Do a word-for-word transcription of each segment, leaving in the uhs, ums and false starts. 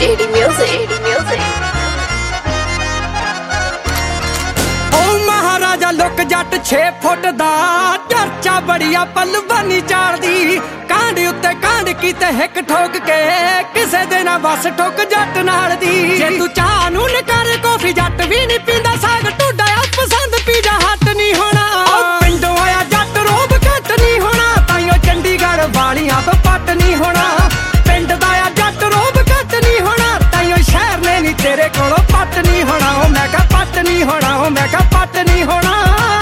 J D Music, J D Music। ओ महाराजा लोक जट छे foot दा चर्चा बड़िया पलवानी चालदी कांड उत्ते कांड कीते हिक ठोक के किसे दे ना बस ठोक जट नाल दी जे तू चाह नू नकार कॉफी जट भी नहीं पींदा साग टोडा आ पसंद पीजा हट नहीं होना ओ पिंडों आया जट रोब घट नहीं होना ताइयों चंडीगढ़ वालियां तो पट नहीं होना पिंड दा आ जट रोब घट नहीं होना ताइयों शहर ने नहीं तेरे कोलों पट नहीं होना ओ मैं कहा पट नहीं होना ओ मैं कहा पट नहीं होना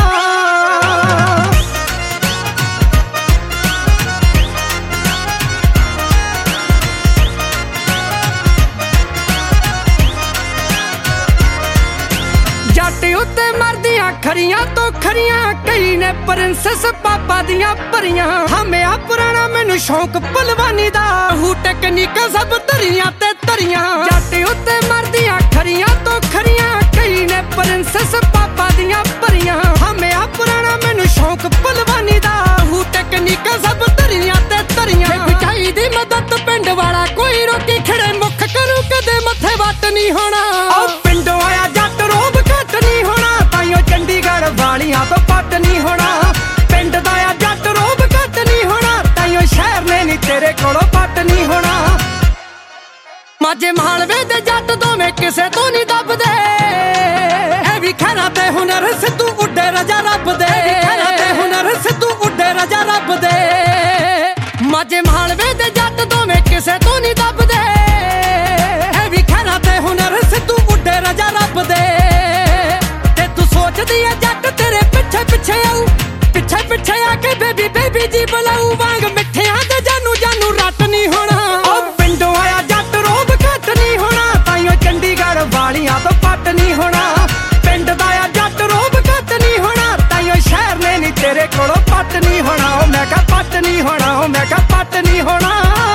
जट उत्ते मरदियां खरियां तो खरियां कई ने प्रिंसेस पापा दियां परियां हमें आ पुराना मैनू शौक पलवानी दा हू टेक्निका सब तरियां ते तरियां जट उत्ते मरदियां खरियां तो खरियां कई ने प्रिंसेस पापा दियां परियां हमें आ पुराना मैनू शौक पलवानी दा हू टेक्निका सब तरियां ते तरियां बुझाई दी मदद पिंड वाला कोई रोकी खड़े मुख करू कदे मथे वट नहीं होना ओ पिंडों आया जट रोब घट नहीं होना ताइयों चंडीगढ़ वालियां तो पट नहीं होना पिंड दा आ जट रोब घट नहीं होना ताइयों शहर ने नहीं तेरे कोलों पट नहीं होना माझे मालवे दे जट दोवें किसे तो नहीं दबदे ऐ भी खैरा ते हुनर सिद्धू उड्डे रजा रब दे खैरा ते हुनर सिद्धू उड्डे रजा रब दे माझे मालवे दे जट दोवें किसे तो नहीं दबदे ऐ भी खैरा ते हुनर सिद्धू उड्डे रजा रब दे ते तू सोचदी है जट तेरे पिछे पिछे आऊ पिछे पिछे आके बेबी बेबी जी बुलाऊ वांग मिठियां दे जानू जानू रट नहीं होना ओ पिंडों आया जट रोब घट नहीं होना ताइयों चंडीगढ़ वालियां तो पट नहीं होना पिंड दा आ जट रोब घट नहीं होना ताइयों शहर ने नहीं तेरे कोलों पट नहीं होना ओ मैं कहा पट नहीं होना ओ मैं कहा पट नहीं होना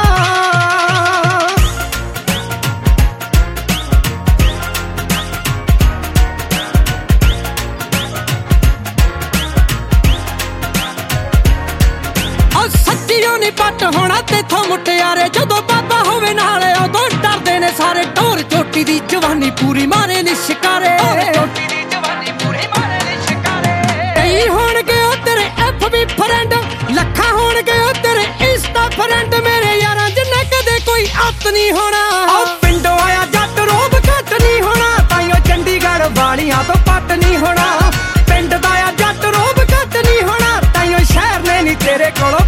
सच्चियों नहीं पट होना तेथों मुटियारे जदों बाबा होवे नाले उदों डरदे ने सारे ढोर चोटी दी जवानी पूरी मारे नी शिकारे कई होणगे ओ तेरे एफ बी फ्रेंड लखा होणगे ओ तेरे इंस्टा फ्रेंड मेरे यारां जिन्ने कदे कोई अत नहीं होना ओ पिंडों आया जट रोब घट नहीं होना ताइयों चंडीगढ़ वालियां तो पट नहीं होना पिंड दा आ जट रोब घट नहीं होना ताइयों शहर ने नहीं तेरे कोलों